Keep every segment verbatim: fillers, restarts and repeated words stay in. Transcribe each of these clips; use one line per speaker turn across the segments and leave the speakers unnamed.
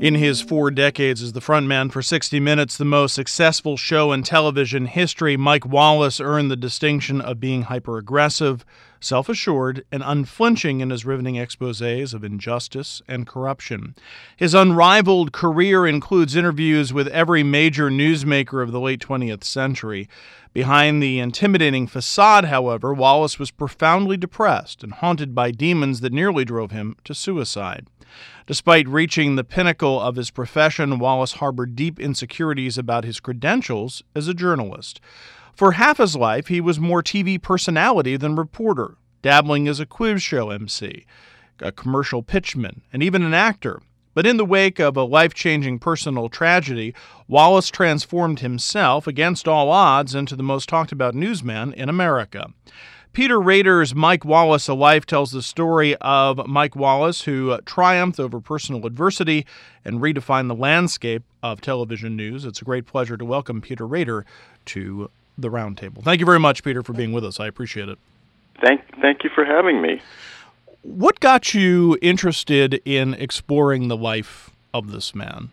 In his four decades as the frontman for sixty minutes, the most successful show in television history, Mike Wallace earned the distinction of being hyper-aggressive, self-assured, and unflinching in his riveting exposés of injustice and corruption. His unrivaled career includes interviews with every major newsmaker of the late twentieth century. Behind the intimidating facade, however, Wallace was profoundly depressed and haunted by demons that nearly drove him to suicide. Despite reaching the pinnacle of his profession, Wallace harbored deep insecurities about his credentials as a journalist. For half his life, he was more T V personality than reporter, dabbling as a quiz show M C, a commercial pitchman, and even an actor. But in the wake of a life-changing personal tragedy, Wallace transformed himself, against all odds, into the most talked-about newsman in America. Peter Rader's Mike Wallace: A Life tells the story of Mike Wallace, who triumphed over personal adversity and redefined the landscape of television news. It's a great pleasure to welcome Peter Rader to the Roundtable. Thank you very much, Peter, for being with us. I appreciate it.
Thank, thank you for having me.
What got you interested in exploring the life of this man?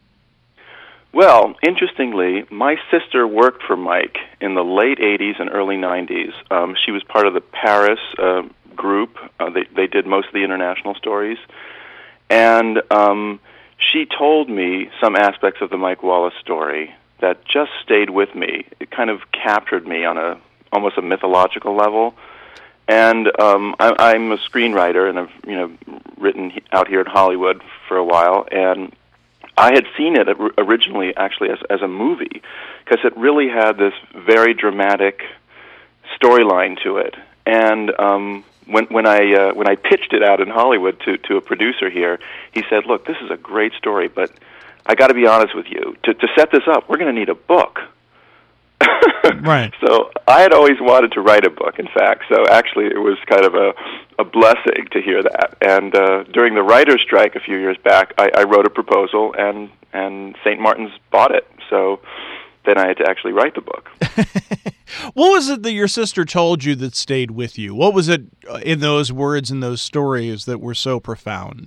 Well, interestingly, my sister worked for Mike in the late eighties and early nineties. Um, she was part of the Paris uh, group. Uh, they, they did most of the international stories. And um, she told me some aspects of the Mike Wallace story that just stayed with me. It kind of captured me on a almost a mythological level. And um, I, I'm a screenwriter, and I've you know written out here in Hollywood for a while, and I had seen it originally actually as, as a movie, because it really had this very dramatic storyline to it. And um, when when I uh, when I pitched it out in Hollywood to to a producer here, he said, "Look, this is a great story, but I got to be honest with you. To to set this up, we're going to need a book."
Right.
So I had always wanted to write a book, in fact. So actually, it was kind of a, a blessing to hear that. And uh, during the writer's strike a few years back, I, I wrote a proposal, and, and Saint Martin's bought it. So then I had to actually write the book.
What was it that your sister told you that stayed with you? What was it in those words and those stories that were so profound?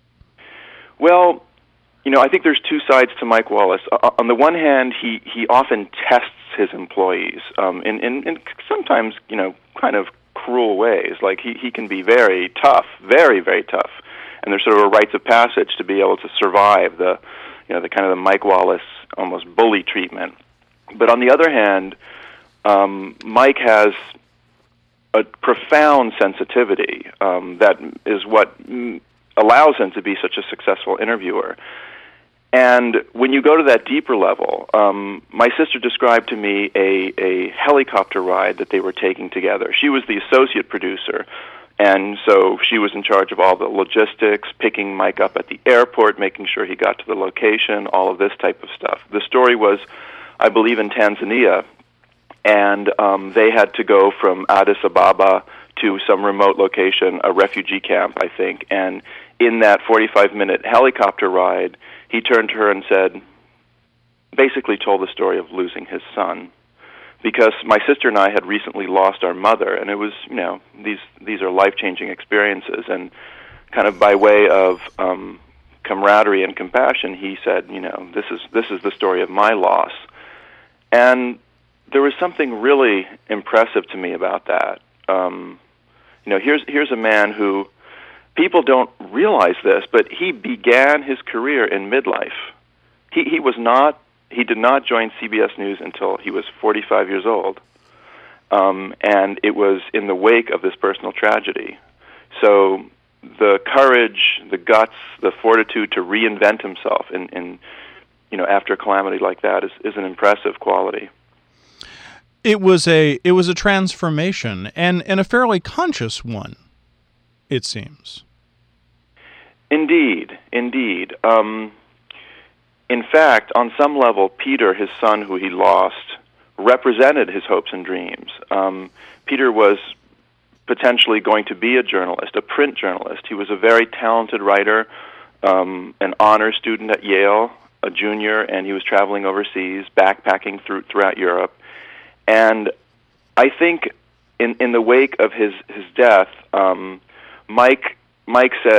Well, you know, I think there's two sides to Mike Wallace. Uh, on the one hand, he, he often tests his employees um, in, in, in sometimes, you know, kind of cruel ways. Like, he, he can be very tough, very, very tough. And there's sort of a rites of passage to be able to survive the, you know, the kind of the Mike Wallace almost bully treatment. But on the other hand, um, Mike has a profound sensitivity um, that is what allows him to be such a successful interviewer. And when you go to that deeper level, um, my sister described to me a, a helicopter ride that they were taking together. She was the associate producer, and so she was in charge of all the logistics, picking Mike up at the airport, making sure he got to the location, all of this type of stuff. The story was, I believe, in Tanzania, and um, they had to go from Addis Ababa to some remote location, a refugee camp, I think, and in that forty-five minute helicopter ride, he turned to her and said, basically told the story of losing his son. Because my sister and I had recently lost our mother, and it was, you know, these these are life-changing experiences, and kind of by way of um, camaraderie and compassion, he said, you know, this is this is the story of my loss. And there was something really impressive to me about that. Um, you know, here's here's a man who, people don't realize this, but he began his career in midlife. He he was not he did not join C B S News until he was forty-five years old, um, and it was in the wake of this personal tragedy. So the courage, the guts, the fortitude to reinvent himself in, in you know after a calamity like that is, is an impressive quality.
It was a it was a transformation, and, and a fairly conscious one, it seems.
Indeed, indeed. Um, in fact, on some level, Peter, his son who he lost, represented his hopes and dreams. Um, Peter was potentially going to be a journalist, a print journalist. He was a very talented writer, um, an honor student at Yale, a junior, and he was traveling overseas, backpacking through, throughout Europe. And I think in, in the wake of his, his death, um, Mike Mike said,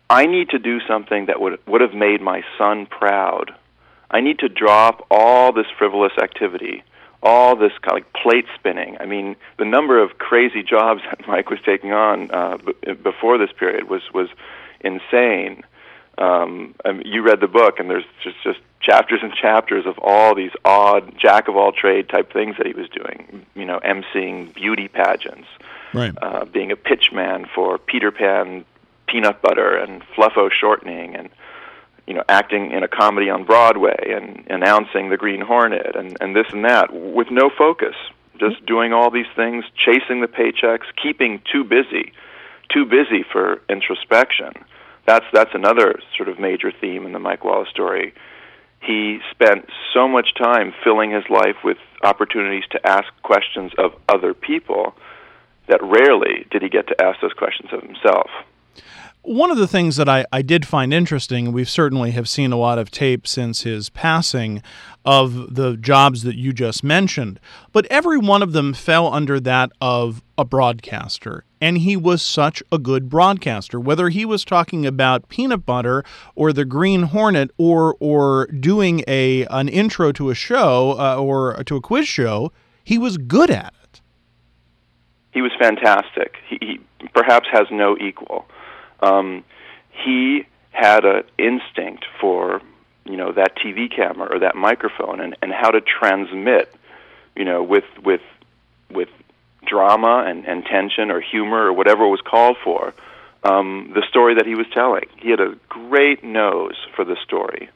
I need to do something that would would have made my son proud. I need to drop all this frivolous activity, all this kind of like plate spinning. I mean, the number of crazy jobs that Mike was taking on uh, b- before this period was was insane. Um, I mean, you read the book, and there's just just chapters and chapters of all these odd jack of all trade type things that he was doing. You know, emceeing beauty pageants,
right?
Uh, being a pitchman for Peter Pan peanut butter and Fluffo shortening, and you know, acting in a comedy on Broadway and announcing the Green Hornet and, and this and that with no focus, just doing all these things, chasing the paychecks, keeping too busy, too busy for introspection. That's that's another sort of major theme in the Mike Wallace story. He spent so much time filling his life with opportunities to ask questions of other people that rarely did he get to ask those questions of himself.
One of the things that I, I did find interesting, we certainly have seen a lot of tape since his passing of the jobs that you just mentioned, but every one of them fell under that of a broadcaster. And he was such a good broadcaster, whether he was talking about peanut butter or the Green Hornet or or doing a an intro to a show uh, or to a quiz show, he was good at it.
He was fantastic. He, he perhaps has no equal. Um, he had an instinct for, you know, that T V camera or that microphone and, and how to transmit, you know, with with with drama and, and tension or humor or whatever it was called for, um, the story that he was telling. He had a great nose for the story.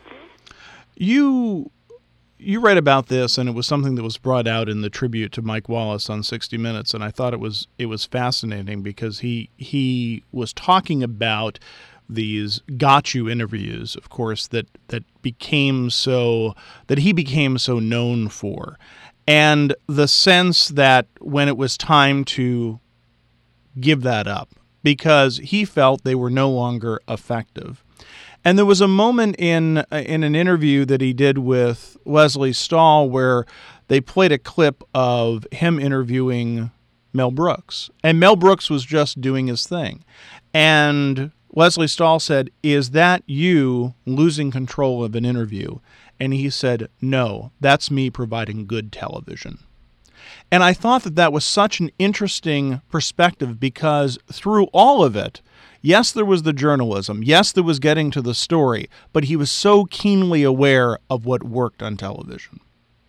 You you read about this, and it was something that was brought out in the tribute to Mike Wallace on sixty minutes, and I thought it was it was fascinating because he he was talking about these got you interviews, of course, that that became so that he became so known for, and the sense that when it was time to give that up because he felt they were no longer effective. And there was a moment in in an interview that he did with Lesley Stahl where they played a clip of him interviewing Mel Brooks. And Mel Brooks was just doing his thing. And Lesley Stahl said, "Is that you losing control of an interview?" And he said, "No, that's me providing good television." And I thought that that was such an interesting perspective because through all of it, yes, there was the journalism. Yes, there was getting to the story, but he was so keenly aware of what worked on television.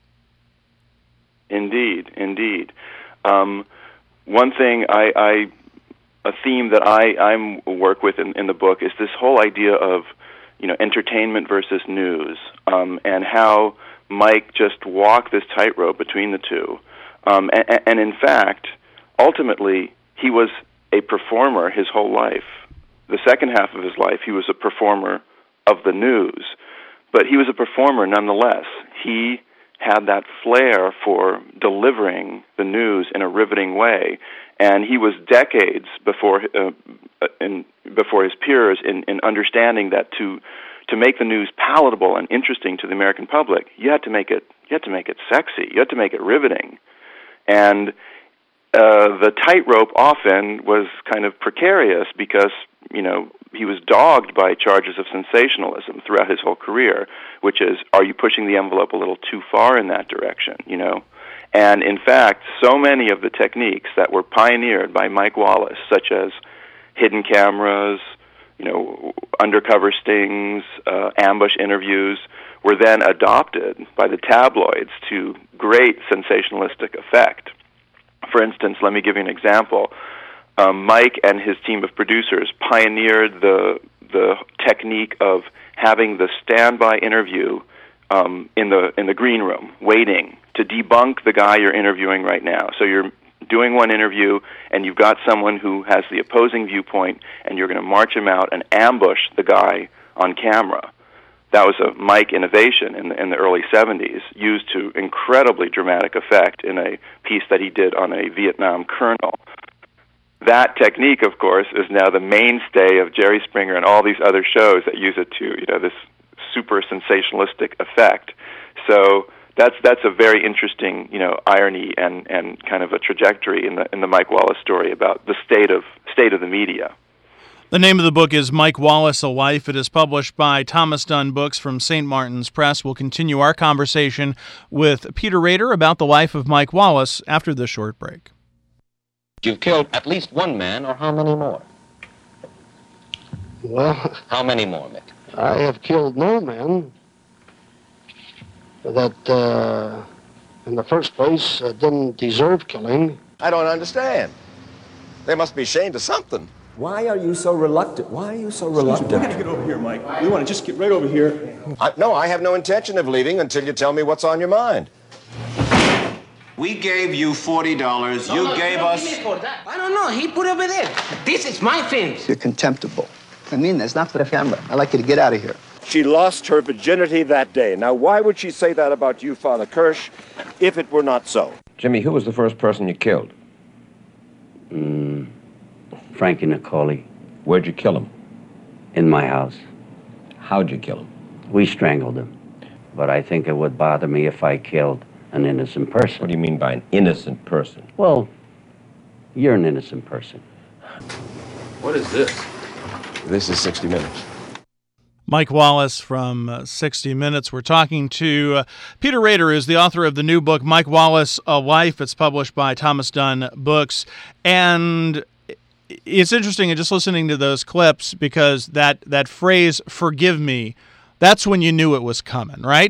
Indeed, indeed. Um, one thing I, I, a theme that I I'm work with in, in the book is this whole idea of, you know, entertainment versus news, um, and how Mike just walked this tightrope between the two. Um, and, and in fact, ultimately, he was a performer his whole life. The second half of his life, he was a performer of the news, but he was a performer nonetheless. He had that flair for delivering the news in a riveting way, and he was decades before uh, in, before his peers in, in understanding that to to make the news palatable and interesting to the American public, you had to make it you had to make it sexy, you had to make it riveting, and uh, the tightrope often was kind of precarious because, you know, he was dogged by charges of sensationalism throughout his whole career, which is, are you pushing the envelope a little too far in that direction, you know? And in fact, so many of the techniques that were pioneered by Mike Wallace, such as hidden cameras, you know, undercover stings, uh, ambush interviews, were then adopted by the tabloids to great sensationalistic effect. For instance, let me give you an example. Um, Mike and his team of producers pioneered the the technique of having the standby interview um, in the in the green room, waiting to debunk the guy you're interviewing right now. So you're doing one interview, and you've got someone who has the opposing viewpoint, and you're going to march him out and ambush the guy on camera. That was a Mike innovation in the, in the early seventies, used to incredibly dramatic effect in a piece that he did on a Vietnam colonel. That technique, of course, is now the mainstay of Jerry Springer and all these other shows that use it to, you know, this super sensationalistic effect. So that's that's a very interesting, you know, irony and, and kind of a trajectory in the in the Mike Wallace story about the state of state of the media.
The name of the book is Mike Wallace, A Life. It is published by Thomas Dunne Books from Saint Martin's Press. We'll continue our conversation with Peter Rader about the life of Mike Wallace after this short break.
You've killed at least one man, or how many more?
Well,
How many more, Mick?
I have killed no man that, uh, in the first place, uh, didn't deserve killing.
I don't understand. They must be ashamed of something.
Why are you so reluctant? Why are you so reluctant?
We're going to get over here, Mike. We want to just get right over here.
I, no, I have no intention of leaving until you tell me what's on your mind.
We gave you forty dollars. You
no,
gave
no,
us...
give me for that. I don't know. He put it over there. This is my films.
You're contemptible. I mean, that's not for the camera. I'd like you to get out of here.
She lost her virginity that day. Now, why would she say that about you, Father Kirsch, if it were not so?
Jimmy, who was the first person you killed?
Mm, Frankie Nicoli.
Where'd you kill him?
In my house.
How'd you kill him?
We strangled him. But I think it would bother me if I killed an innocent person.
What do you mean by an innocent person?
Well, you're an innocent person.
What is this?
This is sixty minutes.
Mike Wallace from uh, sixty minutes. We're talking to uh, Peter Rader, who's the author of the new book, Mike Wallace, A Life. It's published by Thomas Dunne Books. And it's interesting just listening to those clips because that, that phrase, forgive me, that's when you knew it was coming, right?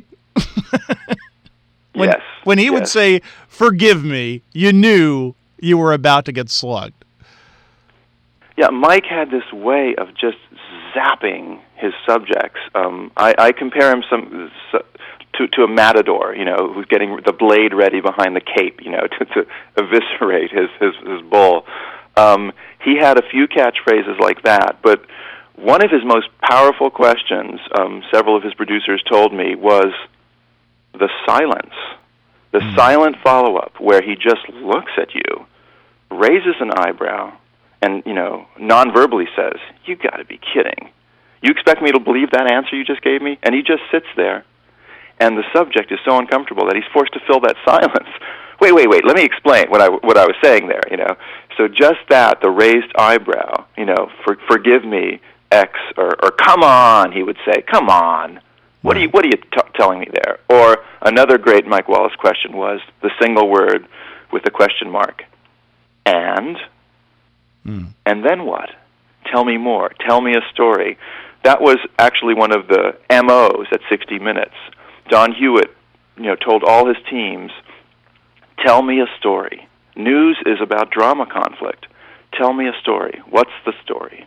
when,
yes.
When he
yes.
would say, forgive me, you knew you were about to get slugged.
Yeah, Mike had this way of just zapping his subjects. Um, I, I compare him some to to a matador, you know, who's getting the blade ready behind the cape, you know, to, to eviscerate his his, his bull. Um, he had a few catchphrases like that, but one of his most powerful questions, um, several of his producers told me, was the silence, the mm. silent follow-up, where he just looks at you, raises an eyebrow, and, you know, non-verbally says, you got to be kidding. You expect me to believe that answer you just gave me? And he just sits there, and the subject is so uncomfortable that he's forced to fill that silence. Wait, wait, wait, let me explain what I, what I was saying there, you know. So just that, the raised eyebrow, you know, for, forgive me, X, or, or come on, he would say, come on. What are you, what are you t- telling me there? Or another great Mike Wallace question was the single word with a question mark. And... Mm. And then what? Tell me more. Tell me a story. That was actually one of the M Os at sixty minutes. Don Hewitt, you know, told all his teams, tell me a story. News is about drama conflict. Tell me a story. What's the story?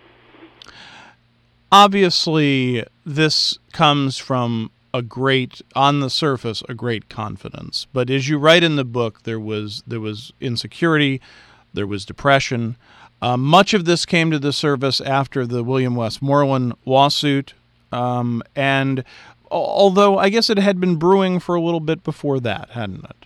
Obviously, this comes from a great, on the surface, a great confidence. But as you write in the book, there was there was insecurity, there was depression. Uh, much of this came to the surface after the William Westmoreland lawsuit, um, and although I guess it had been brewing for a little bit before that, hadn't it?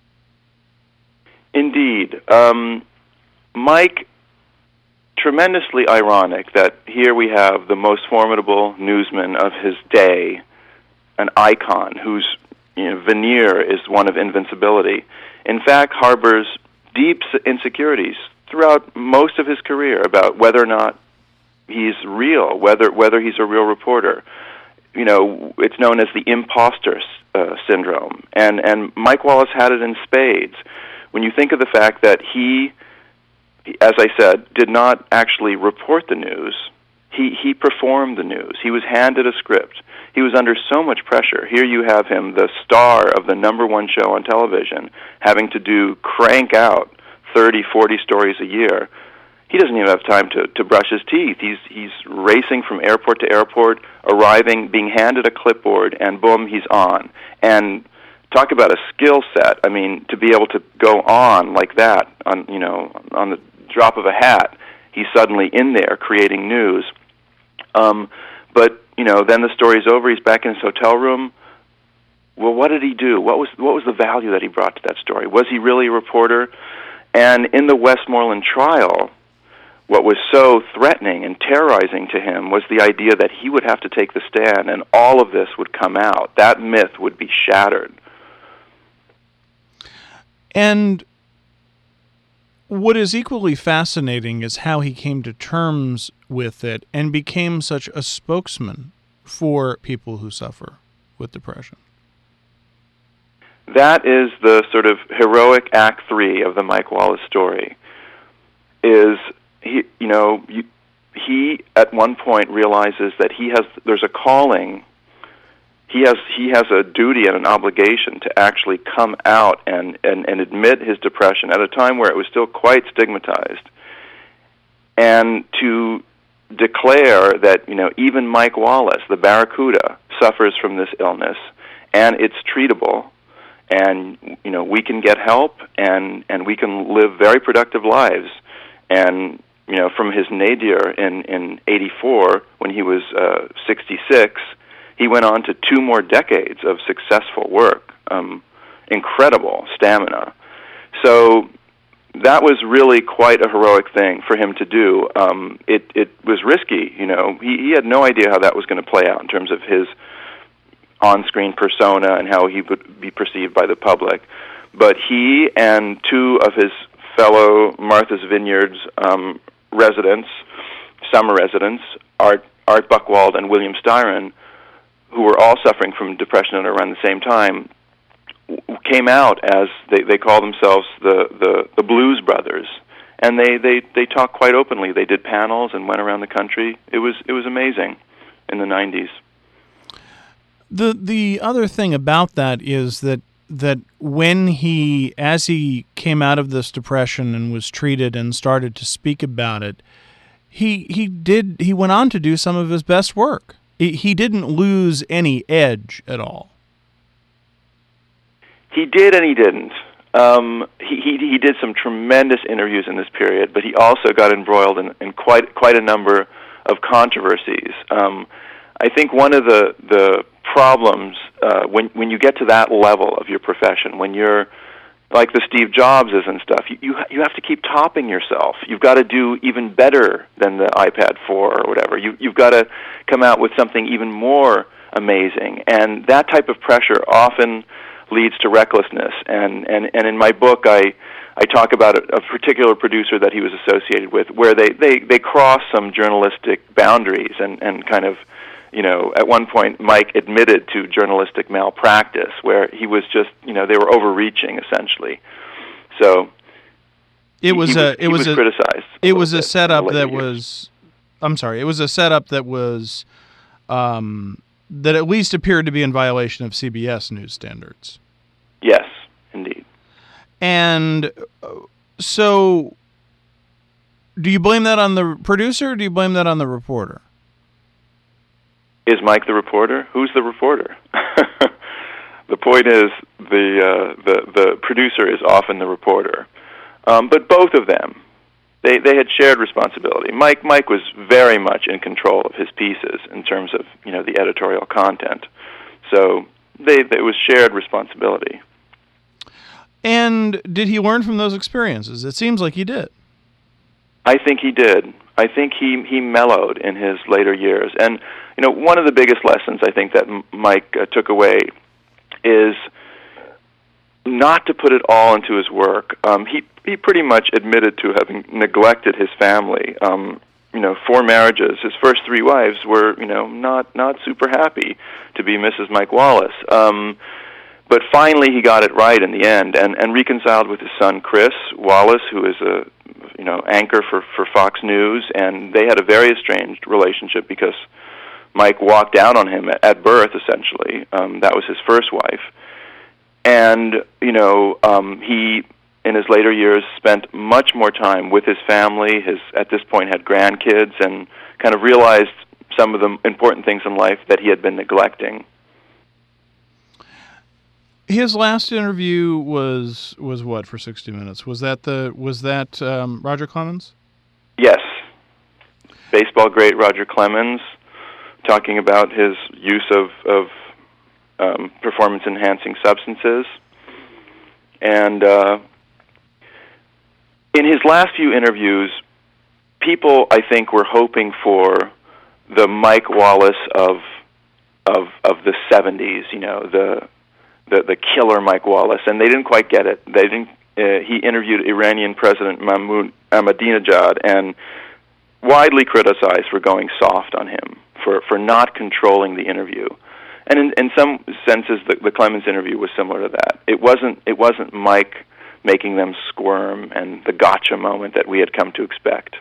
Indeed. Um, Mike, tremendously ironic that here we have the most formidable newsman of his day, an icon whose you know, veneer is one of invincibility, in fact harbors deep insecurities throughout most of his career about whether or not he's real, whether whether he's a real reporter. You know, it's known as the imposter uh, syndrome, and and Mike Wallace had it in spades. When you think of the fact that he, as I said, did not actually report the news, he he performed the news. He was handed a script. He was under so much pressure. Here you have him, the star of the number one show on television, having to do crank out thirty, forty stories a year. He doesn't even have time to, to brush his teeth. He's he's racing from airport to airport, arriving, being handed a clipboard, and boom, he's on. And talk about a skill set. I mean, to be able to go on like that, on you know, on the drop of a hat, he's suddenly in there creating news. Um, but you know, then the story's over. He's back in his hotel room. Well, what did he do? What was what was the value that he brought to that story? Was he really a reporter? And in the Westmoreland trial, what was so threatening and terrorizing to him was the idea that he would have to take the stand and all of this would come out. That myth would be shattered.
And what is equally fascinating is how he came to terms with it and became such a spokesman for people who suffer with depression?
That is the sort of heroic act three of the Mike Wallace story. Is he, you know, you, he at one point realizes that he has, there's a calling, he has he has a duty and an obligation to actually come out and, and, and admit his depression at a time where it was still quite stigmatized, and to declare that, you know, even Mike Wallace, the Barracuda, suffers from this illness, and it's treatable, and, you know, we can get help, and, and we can live very productive lives. And, you know, from his nadir in, in eighty-four, when he was uh, sixty-six, he went on to two more decades of successful work, um, incredible stamina. So that was really quite a heroic thing for him to do. Um, it, it was risky, you know. He, he had no idea how that was going to play out in terms of his on-screen persona and how he would be perceived by the public. But he and two of his fellow Martha's Vineyards um, residents, summer residents, Art, Art Buchwald and William Styron, who were all suffering from depression at around the same time, came out as they, they call themselves the, the, the Blues Brothers. And they, they, they talked quite openly. They did panels and went around the country. It was it was amazing in the nineties.
The the other thing about that is that that when he, as he came out of this depression and was treated and started to speak about it, he he did he went on to do some of his best work. He, he didn't lose any edge at all.
He did and he didn't. Um, he, he he did some tremendous interviews in this period, but he also got embroiled in, in quite quite a number of controversies. Um, I think one of the the problems uh, when when you get to that level of your profession, when you're like the Steve Jobses and stuff, you you, you have to keep topping yourself. You've got to do even better than the iPad four or whatever. You you've got to come out with something even more amazing, and that type of pressure often leads to recklessness. And and and in my book, I I talk about a, a particular producer that he was associated with, where they they they cross some journalistic boundaries and and kind of. You know, at one point, Mike admitted to journalistic malpractice, where he was just, you know, they were overreaching essentially. So
it was
he,
a
was,
it was,
was
a,
criticized. A
it was a setup that
years.
was, I'm sorry, it was a setup that was, um, that at least appeared to be in violation of C B S news standards.
Yes, indeed.
And so, do you blame that on the producer, or do you blame that on the reporter?
Is Mike the reporter? Who's the reporter? The point is, the uh, the the producer is often the reporter, um, but both of them, they they had shared responsibility. Mike Mike was very much in control of his pieces in terms of, you know, the editorial content, so they it was shared responsibility.
And did he learn from those experiences? It seems like he did.
I think he did. I think he he mellowed in his later years. And, you know, one of the biggest lessons I think that M- Mike uh, took away is not to put it all into his work. Um, he he pretty much admitted to having neglected his family. Um, you know, four marriages. His first three wives were, you know, not not super happy to be Missus Mike Wallace. Um, but finally, he got it right in the end, and and reconciled with his son Chris Wallace, who is a you know, anchor for, for Fox News, and they had a very estranged relationship because Mike walked out on him at, at birth, essentially. Um, that was his first wife. And, you know, um, he, in his later years, spent much more time with his family, his, at this point had grandkids, and kind of realized some of the important things in life that he had been neglecting.
His last interview was was what for sixty minutes? Was that the was that um, Roger Clemens?
Yes, baseball great Roger Clemens, talking about his use of of um, performance enhancing substances, and uh, in his last few interviews, people I think were hoping for the Mike Wallace of of of the seventies. You know, the The, the killer Mike Wallace, and they didn't quite get it. They didn't. Uh, he interviewed Iranian President Mahmoud Ahmadinejad, and widely criticized for going soft on him, for, for not controlling the interview. And in, in some senses, the, the Clemens interview was similar to that. It wasn't it wasn't Mike making them squirm and the gotcha moment that we had come to expect.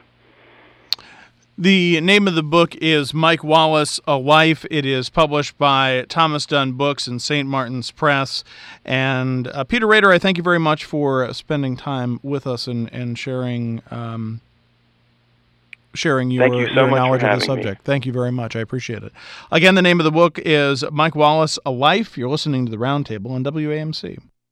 The name of the book is Mike Wallace, A Life. It is published by Thomas Dunn Books and Saint Martin's Press. And uh, Peter Rader, I thank you very much for spending time with us and, and sharing um, sharing your,
you so
your knowledge of the subject.
Me.
Thank you very much. I appreciate it. Again, the name of the book is Mike Wallace, A Life. You're listening to The Roundtable on W A M C.